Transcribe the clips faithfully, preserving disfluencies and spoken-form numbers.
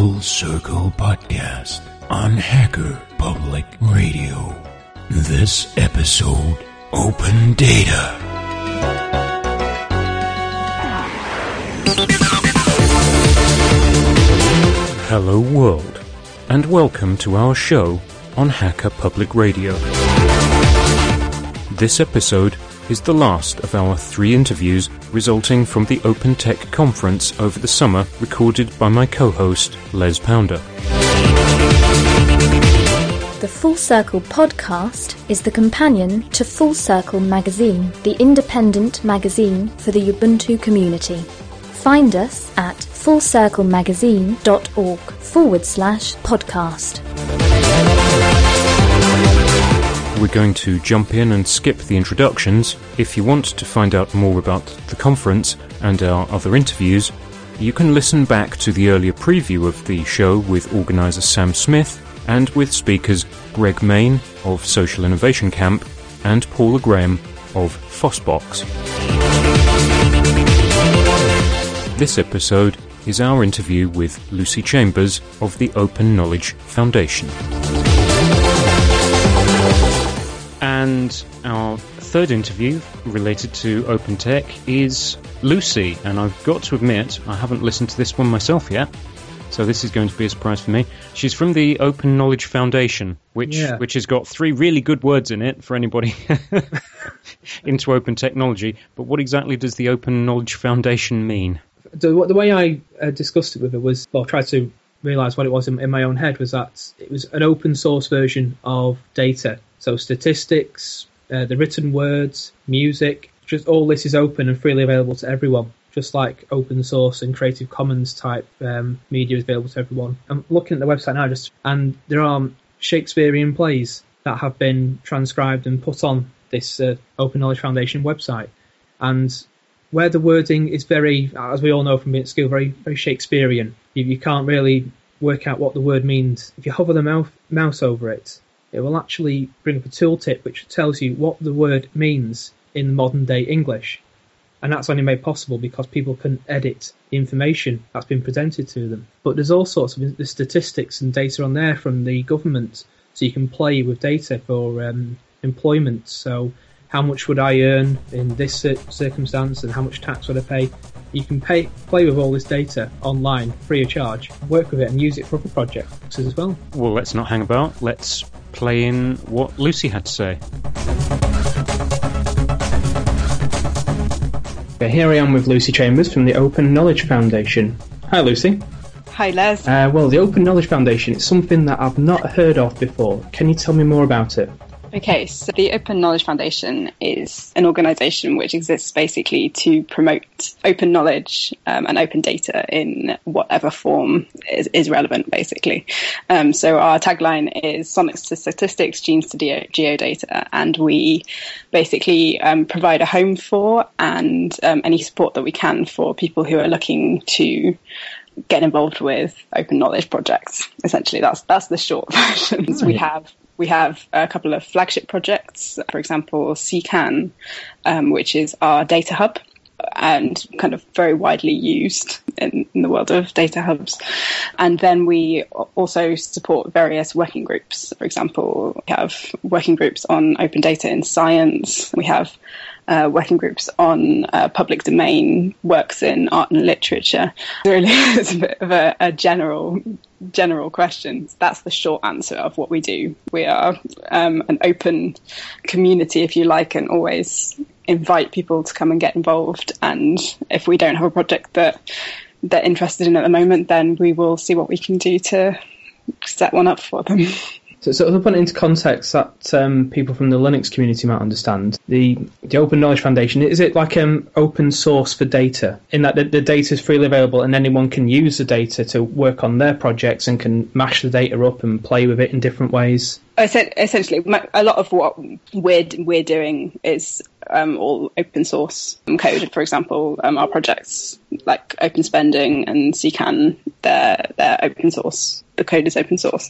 Full Circle Podcast on Hacker Public Radio. This episode, Open Data. Hello world, and welcome to our show on Hacker Public Radio. This episode is the last of our three interviews resulting from the Open Tech conference over the summer, recorded by my co-host, Les Pounder. The Full Circle podcast is the companion to Full Circle magazine, the independent magazine for the Ubuntu community. Find us at fullcirclemagazine.org forward slash podcast. We're going to jump in and skip the introductions. If you want to find out more about the conference and our other interviews, you can listen back to the earlier preview of the show with organiser Sam Smith and with speakers Greg Main of Social Innovation Camp and Paula Graham of Fossbox. This episode is our interview with Lucy Chambers of the Open Knowledge Foundation. And our third interview related to Open Tech is Lucy, and I've got to admit I haven't listened to this one myself yet, so this is going to be a surprise for me. She's from the Open Knowledge Foundation, which yeah. which has got three really good words in it for anybody into open technology, but what exactly does the Open Knowledge Foundation mean? The, the way I uh, discussed it with her was, well, tried to realise what it was in, in my own head, was that it was an open source version of data. So statistics, uh, the written words, music, just all this is open and freely available to everyone, just like open source and Creative Commons type um, media is available to everyone. I'm looking at the website now, just and there are Shakespearean plays that have been transcribed and put on this uh, Open Knowledge Foundation website. And where the wording is very, as we all know from being at school, very, very Shakespearean, you, you can't really work out what the word means. If you hover the mouse, mouse over it, it will actually bring up a tooltip which tells you what the word means in modern day English. And that's only made possible because people can edit the information that's been presented to them. But there's all sorts of the statistics and data on there from the government, so you can play with data for um, employment. So how much would I earn in this circumstance and how much tax would I pay? You can pay, play with all this data online free of charge, work with it and use it for other projects as well. Well, let's not hang about. Let's play in what Lucy had to say. Okay, here I am with Lucy Chambers from the Open Knowledge Foundation. Hi, Lucy. Hi, Les. Uh, well, the Open Knowledge Foundation is something that I've not heard of before. Can you tell me more about it? Okay, so the Open Knowledge Foundation is an organisation which exists basically to promote open knowledge um, and open data in whatever form is, is relevant, basically. Um, so our tagline is Sonics to Statistics, Genes to Geodata, and we basically um, provide a home for and um, any support that we can for people who are looking to get involved with open knowledge projects. Essentially, that's that's the short versions. Right. We have we have a couple of flagship projects, for example, C CAN, um, which is our data hub and kind of very widely used in, in the world of data hubs. And then we also support various working groups. For example, we have working groups on open data in science. We have Uh, working groups on uh, public domain works in art and literature. Really, it's a bit of a, a general general question. That's the short answer of what we do. We are um, an open community, if you like, and always invite people to come and get involved. And if we don't have a project that they're interested in at the moment, then we will see what we can do to set one up for them. So, so to put it into context that um, people from the Linux community might understand, the the Open Knowledge Foundation, is it like um, open source for data, in that the, the data is freely available and anyone can use the data to work on their projects and can mash the data up and play with it in different ways? Essentially, a lot of what we're, we're doing is um, all open source code. For example, um, our projects like Open Spending and C CAN, they're, they're open source. The code is open source.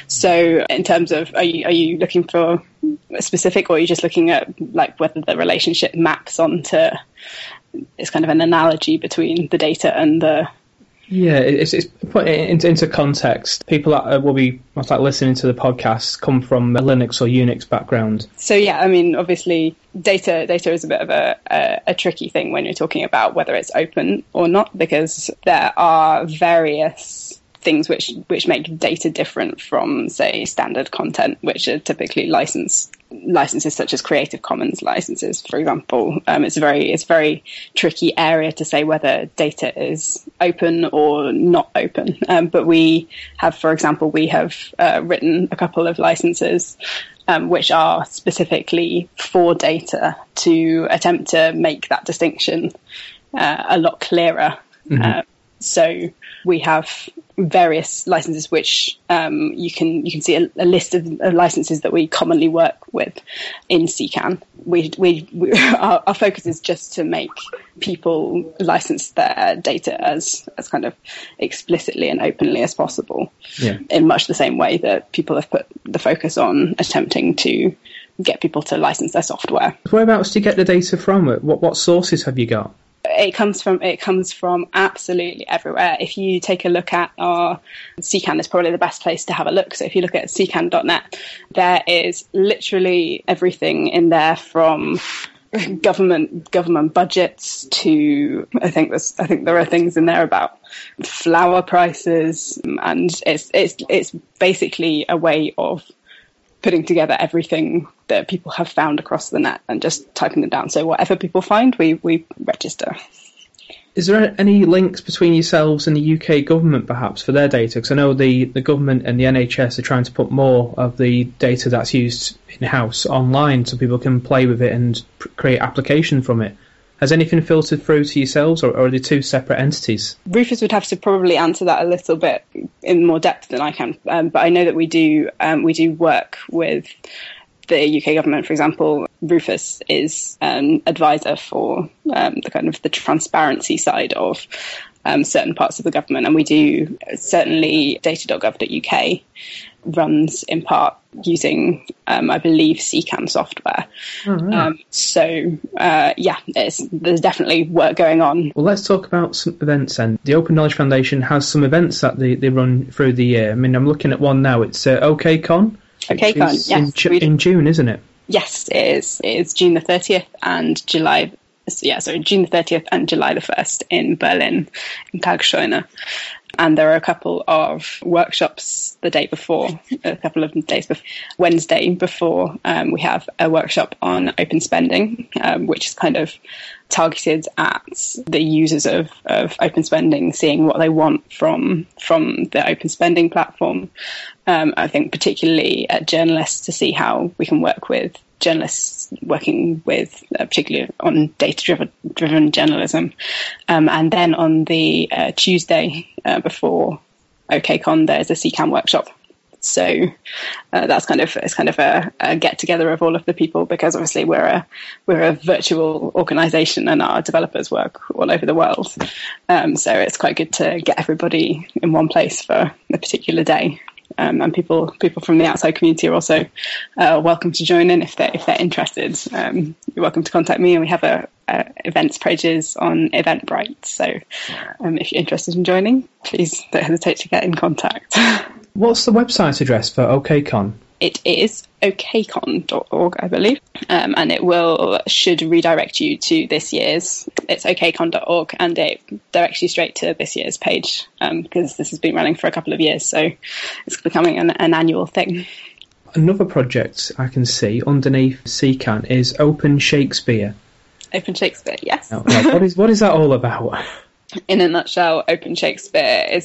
So in terms of, are you, are you looking for a specific, or are you just looking at like whether the relationship maps onto, it's kind of an analogy between the data and the Yeah, it's, it's put it into, into context. People that will be most like listening to the podcast come from a Linux or Unix background. So yeah, I mean, obviously, data data is a bit of a, a, a tricky thing when you're talking about whether it's open or not, because there are various things which which make data different from, say, standard content, which are typically license licenses such as Creative Commons licenses, for example. Um, it's a very it's a very tricky area to say whether data is open or not open. Um, but we have, for example, we have uh, written a couple of licenses um, which are specifically for data to attempt to make that distinction uh, a lot clearer. Mm-hmm. Uh, so we have various licenses which um, you can you can see a, a list of, of licenses that we commonly work with in C CAN. We we, we our, our focus is just to make people license their data as as kind of explicitly and openly as possible. Yeah. In much the same way that people have put the focus on attempting to get people to license their software. Whereabouts do you get the data from? What what sources have you got? It comes from it comes from absolutely everywhere. If you take a look at our C CAN, is probably the best place to have a look. So if you look at c can dot net, there is literally everything in there, from government government budgets to I think there's I think there are things in there about flour prices, and it's it's it's basically a way of putting together everything that people have found across the net and just typing them down. So whatever people find, we, we register. Is there any links between yourselves and the U K government, perhaps, for their data? Because I know the, the government and the N H S are trying to put more of the data that's used in-house online so people can play with it and pr- create application from it. Has anything filtered through to yourselves, or, or are they two separate entities? Rufus would have to probably answer that a little bit in more depth than I can, um, but I know that we do um, we do work with the U K government. For example, Rufus is an advisor for um, the kind of the transparency side of um, certain parts of the government, and we do certainly data dot gov dot U K runs in part using, um, I believe, C CAN software. Oh, right. um, so, uh, yeah, it's, there's definitely work going on. Well, let's talk about some events then. The Open Knowledge Foundation has some events that they, they run through the year. I mean, I'm looking at one now. It's uh, OKCon. OKCon, yes. In, Ju- in June, isn't it? Yes, it is. It's June the thirtieth and July... Yeah, sorry, June the thirtieth and July the first in Berlin, in Karlsruhe. And there are a couple of workshops the day before, a couple of days before, Wednesday before, um, we have a workshop on open spending, um, which is kind of targeted at the users of, of open spending, seeing what they want from from the open spending platform. Um, I think particularly at journalists, to see how we can work with journalists working with, uh, particularly on data-driven driven journalism. Um, and then on the uh, Tuesday uh, before OKCon, there's a C CAN workshop. So uh, that's kind of it's kind of a, a get together of all of the people, because obviously we're a we're a virtual organisation and our developers work all over the world. Um, so it's quite good to get everybody in one place for a particular day. Um, and people people from the outside community are also uh, welcome to join in if they're if they're interested. Um, you're welcome to contact me, and we have a, a events pages on Eventbrite. So um, if you're interested in joining, please don't hesitate to get in contact. What's the website address for OKCon? It is o k con dot org, I believe, um, and it will should redirect you to this year's. It's o k con dot org, and it directs you straight to this year's page, um, because this has been running for a couple of years, so it's becoming an, an annual thing. Another project I can see underneath C CAN is Open Shakespeare. Open Shakespeare, yes. Now, now, what is what is that all about? In a nutshell, Open Shakespeare is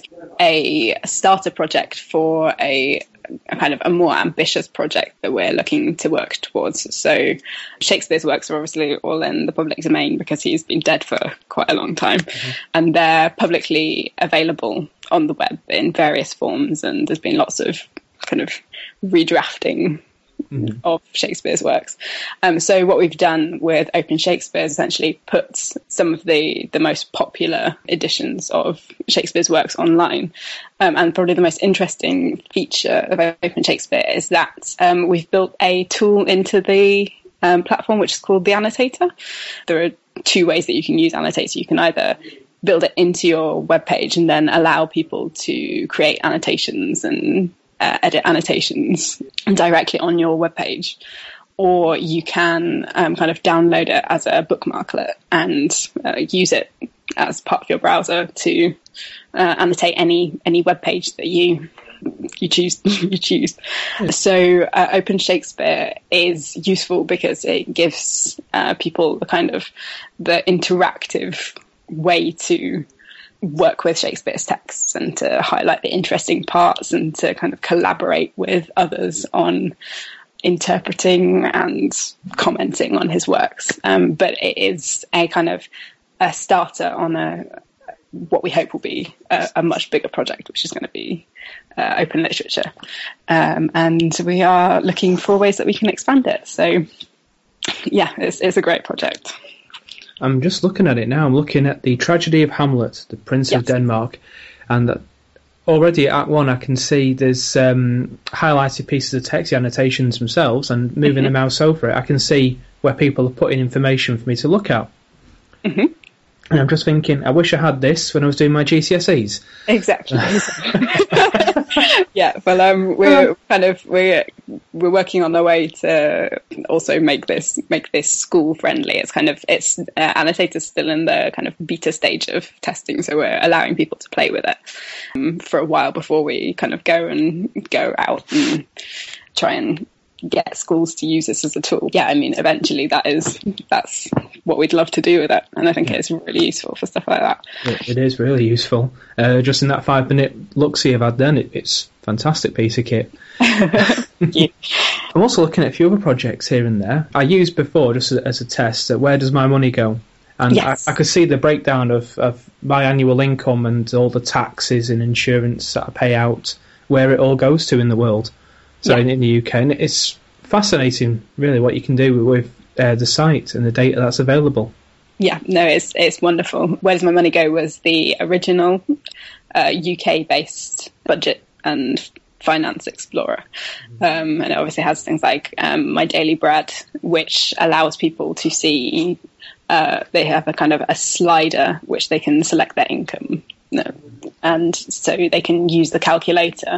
a starter project for a, a kind of a more ambitious project that we're looking to work towards. So Shakespeare's works are obviously all in the public domain because he's been dead for quite a long time. Mm-hmm. And they're publicly available on the web in various forms. And there's been lots of kind of redrafting Mm-hmm. of Shakespeare's works. Um, so what we've done with Open Shakespeare is essentially put some of the, the most popular editions of Shakespeare's works online. Um, and probably the most interesting feature of Open Shakespeare is that um, we've built a tool into the um, platform which is called the Annotator. There are two ways that you can use Annotator. You can either build it into your webpage and then allow people to create annotations and uh, edit annotations directly on your webpage. Or you can um, kind of download it as a bookmarklet and uh, use it as part of your browser to uh, annotate any any web page that you you choose. you choose. So uh, Open Shakespeare is useful because it gives uh, people the kind of the interactive way to work with Shakespeare's texts and to highlight the interesting parts and to kind of collaborate with others on interpreting and commenting on his works. Um, but it is a kind of a starter on a what we hope will be a, a much bigger project, which is going to be uh, open literature. Um, and we are looking for ways that we can expand it. So, yeah, it's, it's a great project. I'm just looking at it now. I'm looking at the Tragedy of Hamlet, the Prince yes. of Denmark, and that already at one I can see there's um, highlighted pieces of text, the annotations themselves, and moving mm-hmm. the mouse over it, I can see where people are putting information for me to look at. Mm-hmm. And I'm just thinking, I wish I had this when I was doing my G C S Es. Exactly. Yeah, well, um, we're kind of we're we're working on the way to also make this make this school friendly. It's kind of it's uh, annotators still in the kind of beta stage of testing, so we're allowing people to play with it um, for a while before we kind of go and go out and try and get schools to use this as a tool. Yeah, I mean, eventually that is that's what we'd love to do with it, and I think yeah. it's really useful for stuff like that. It, it is really useful. Uh, just in that five minute look-see I've had then, it, it's a fantastic piece of kit. Yeah. I'm also looking at a few other projects here and there. I used before, just as, as a test, uh, Where Does My Money Go? And yes. I, I could see the breakdown of, of my annual income and all the taxes and insurance that I pay out, where it all goes to in the world. So yeah. in, in the U K, and it's fascinating, really, what you can do with uh, the site and the data that's available. Yeah, no, it's it's wonderful. Where Does My Money Go was the original uh, U K-based budget and finance explorer, um, and it obviously has things like um, My Daily Bread, which allows people to see. Uh, they have a kind of a slider which they can select their income. No. And so they can use the calculator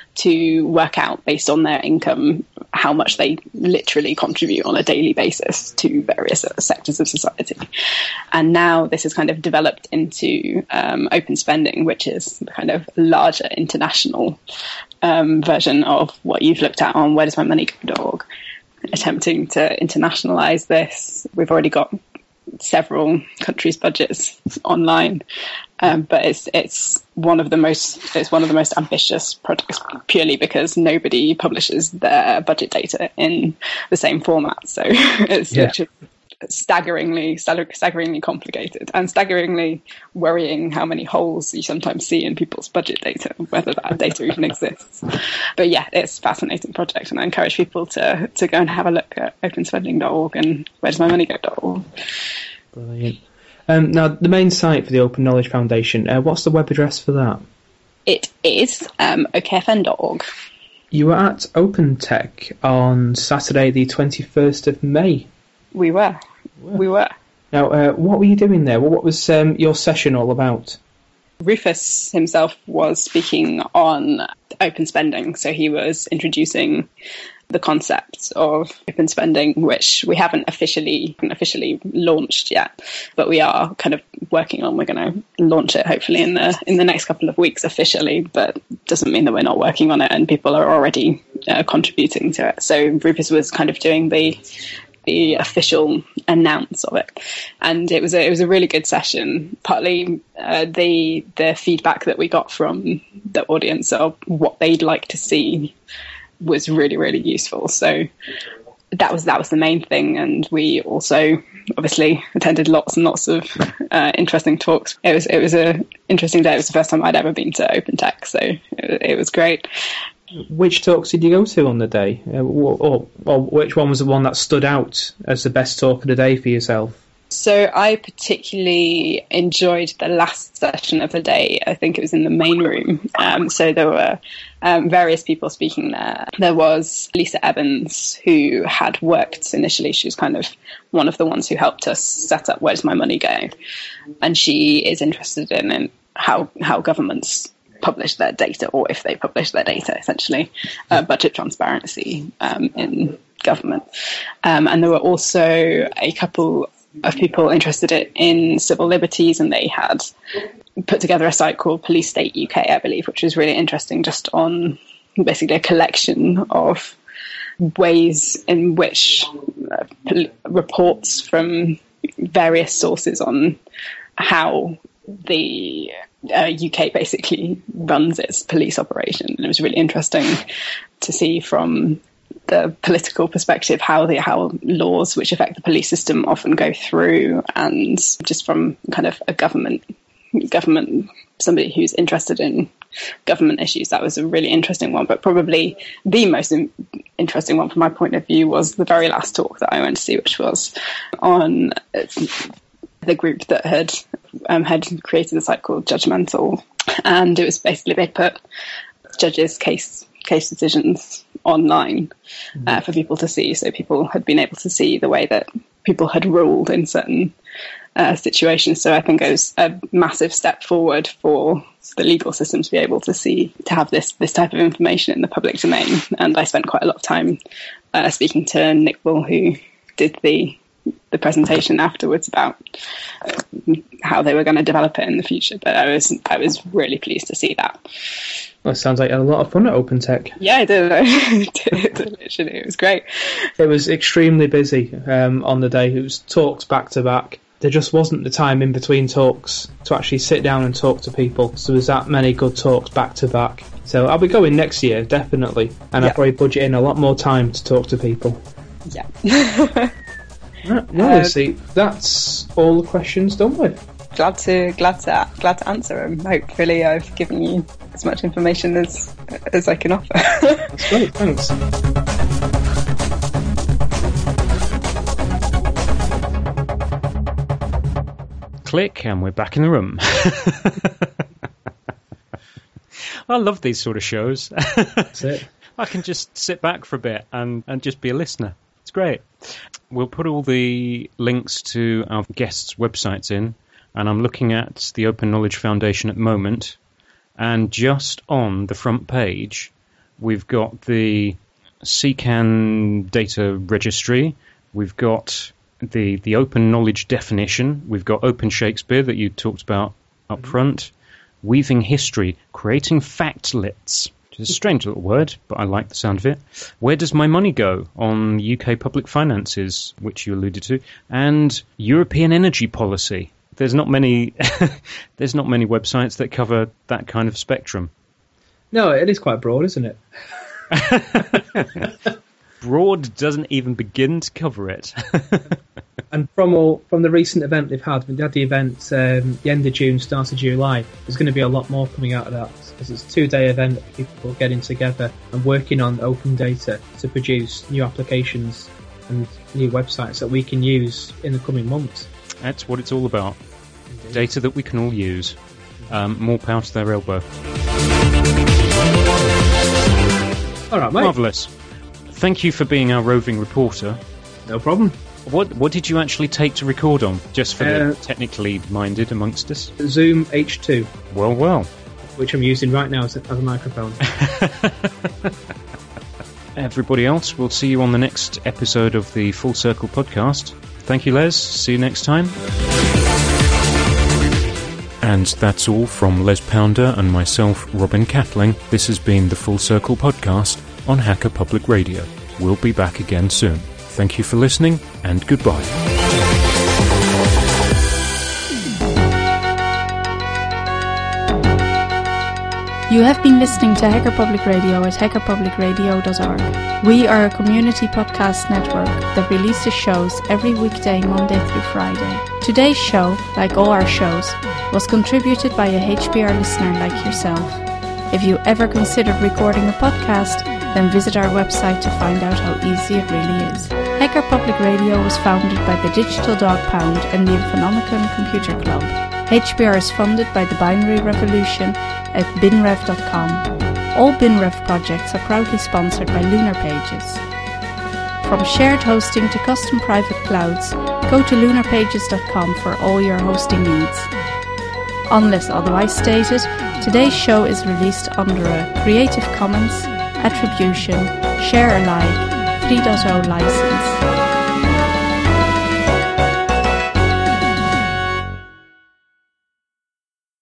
to work out, based on their income, how much they literally contribute on a daily basis to various sectors of society. And now this is kind of developed into um, Open Spending, which is the kind of larger international um, version of what you've looked at on where does my money go dot org, attempting to internationalize this. We've already got several countries' budgets online, um, but it's it's one of the most it's one of the most ambitious projects, purely because nobody publishes their budget data in the same format. So it's yeah. staggeringly staggeringly complicated and staggeringly worrying how many holes you sometimes see in people's budget data, whether that data even exists. But yeah, it's a fascinating project, and I encourage people to to go and have a look at open spending dot org and where does my money go dot org. Brilliant. Um, now, the main site for the Open Knowledge Foundation, uh, what's the web address for that? It is um, O K F N dot org. You were at OpenTech on Saturday the twenty-first of May. We were. We were. Now, uh, what were you doing there? What was um, your session all about? Rufus himself was speaking on open spending, so he was introducing the concept of open spending, which we haven't officially officially launched yet, but we are kind of working on. We're going to launch it hopefully in the in the next couple of weeks officially, but doesn't mean that we're not working on it and people are already uh, contributing to it. So Rufus was kind of doing the the official announce of it, and it was a it was a really good session. Partly uh, the the feedback that we got from the audience of what they'd like to see was really really useful. So that was that was the main thing, and we also obviously attended lots and lots of uh, interesting talks. It was it was a interesting day. It was the first time I'd ever been to OpenTech, so it, it was great. Which talks did you go to on the day? Uh, or, or which one was the one that stood out as the best talk of the day for yourself? So I particularly enjoyed the last session of the day. I think it was in the main room. Um, so there were um, various people speaking there. There was Lisa Evans, who had worked initially. She was kind of one of the ones who helped us set up Where Does My Money Go? And she is interested in, in how, how governments publish their data, or if they publish their data, essentially, uh, budget transparency um, in government. Um, and there were also a couple of people interested in civil liberties, and they had put together a site called Police State U K, I believe, which was really interesting, just on basically a collection of ways in which uh, pol- reports from various sources on how the uh, U K basically runs its police operation. And it was really interesting to see from the political perspective how the how laws which affect the police system often go through, and just from kind of a government government somebody who's interested in government issues. That was a really interesting one, but probably the most in- interesting one from my point of view was the very last talk that I went to see, which was on the group that had um, had created a site called Judgmental, and it was basically they put judges' case case decisions online uh, for people to see. So people had been able to see the way that people had ruled in certain uh, situations. So I think it was a massive step forward for the legal system to be able to see, to have this this type of information in the public domain. And I spent quite a lot of time uh, speaking to Nick Bull, who did the the presentation afterwards about uh, how they were going to develop it in the future. But I was I was really pleased to see that. Well, it sounds like you had a lot of fun at Open Tech. Yeah, I did. Literally, it was great. It was extremely busy um, on the day. It was talks back to back. There just wasn't the time in between talks to actually sit down and talk to people. So there was that many good talks back to back. So I'll be going next year, definitely. And yeah. I'll probably budget in a lot more time to talk to people. Yeah. Right, well, um, see, that's all the questions done with. Glad to glad to glad to answer them. Hopefully, I've given you as much information as as I can offer. That's great. Thanks. Click, and we're back in the room. I love these sort of shows. That's it. I can just sit back for a bit and, and just be a listener. It's great. We'll put all the links to our guests' websites in, and I'm looking at the Open Knowledge Foundation at the moment, and just on the front page, we've got the C C A N data registry, we've got the, the open knowledge definition, we've got Open Shakespeare that you talked about up front, weaving history, creating factlets. It's a strange little word, but I like the sound of it. Where Does My Money Go? On U K public finances, which you alluded to, and European energy policy. There's not many. There's not many websites that cover that kind of spectrum. No, it is quite broad, isn't it? Broad doesn't even begin to cover it. And from all from the recent event they've had, they had the event um, the end of June, start of July. There's going to be a lot more coming out of that, because it's a two-day event. People getting together and working on open data to produce new applications and new websites that we can use in the coming months. That's what it's all about. Indeed. Data that we can all use. Um, more power to their elbow. All right, mate. Marvellous. Thank you for being our roving reporter. No problem. What what did you actually take to record on, just for uh, the technically minded amongst us? Zoom H two. Well, well. Which I'm using right now as a, as a microphone. Everybody else, we'll see you on the next episode of the Full Circle podcast. Thank you, Les. See you next time. And that's all from Les Pounder and myself, Robin Catling. This has been the Full Circle podcast on Hacker Public Radio. We'll be back again soon. Thank you for listening, and goodbye. You have been listening to Hacker Public Radio at hacker public radio dot org. We are a community podcast network that releases shows every weekday, Monday through Friday. Today's show, like all our shows, was contributed by a H P R listener like yourself. If you ever considered recording a podcast, then visit our website to find out how easy it really is. Hacker Public Radio was founded by the Digital Dog Pound and the Infonomicon Computer Club. H B R is funded by the Binary Revolution at binrev dot com. All BinRev projects are proudly sponsored by Lunar Pages. From shared hosting to custom private clouds, go to lunar pages dot com for all your hosting needs. Unless otherwise stated, today's show is released under a Creative Commons Attribution Share Alike three point oh license.